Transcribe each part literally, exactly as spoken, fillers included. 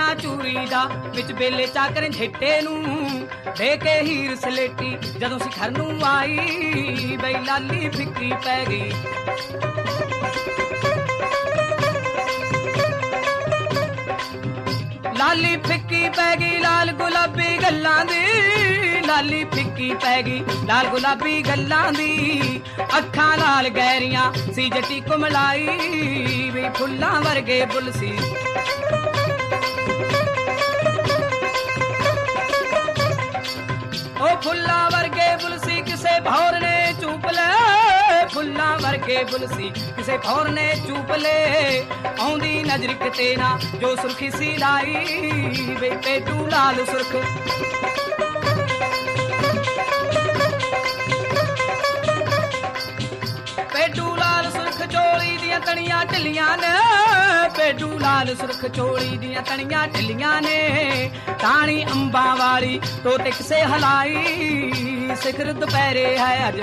सोना चूरी दा विच बेले चाकर झेटे नूं दे के हीर सलेटी जदों सिखर नूं आई बई लाली फिक्की पै गई। लाली फिक्की पै गई लाल गुलाबी गल्लां दी लाली फिक्की पै गई लाल गुलाबी गल्लां दी अखां लाल गहरियां सी जटी कुमलाई वे फुल्लां वर्गे बुल सी। ओ फुल्लां वर्गे बुल सी किसे भौर ने चूप ले फुल्लां वर्गे बुल सी किसे भौर ने चूप ले आउंदी नजर किते ना जो सुर्खी सी लाई वे पेटू लाल सुर्ख। पेटू लाल सुर्ख चोली दियां तणियां ढिलियां ने पेटू लाल सुर्ख चोली दियां तणियां ढिलियां ने ताणी अंबा वाली तो ते किसे हलाई सिखर दुपहरे है अज।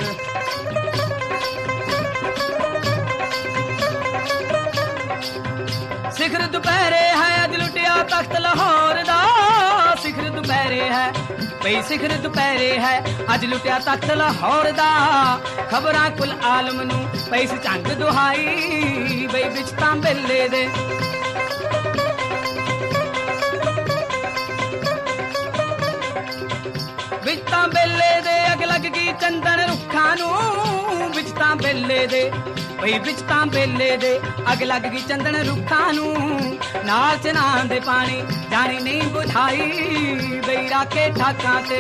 सिखर दुपहरे है अज लुटिया तख्त लाहौर दा सिखर दुपहरे है बई सिखर दुपहरे है अज लुटिया तख्त लाहौर दा खबरां कुल आलम नूं पई सी झंग दुहाई बई विच तां बेले दे विच तां बेले दे अग लग गई चंदन रुखां नूं विच तां बेले दे बई विच तां बेले दे अग लग गई चंदन रुखां नूं नाल चनां दे पानी जानी नहीं बुझाई बई राखे ठाकां ते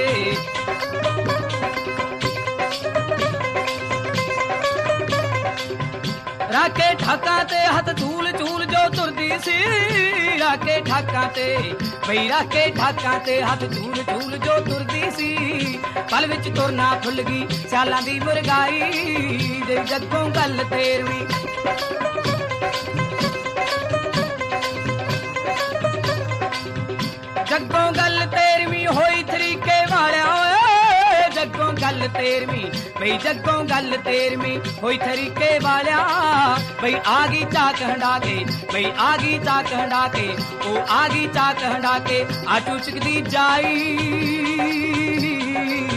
राखे ठाकां ते हथ धूल झूल जो तुरदी सी राखे ठाकां ते बई राखे ठाकां ते हथ धूल झूल जो तुरदी सी पल विच तुरना फुल गई सियालां दी मुरगाई दे जग्गों गल तेरवीं। जग्गों गल तेरवीं होई तरीके वालिया जग्गों गल तेरवीं बई जग्गों गल तेरवीं होई तरीके वालिया बई आगी चाक हंडा के बई आगी चाक हंडा के ओ आगी चाक हंडा के आटू चकदी जाई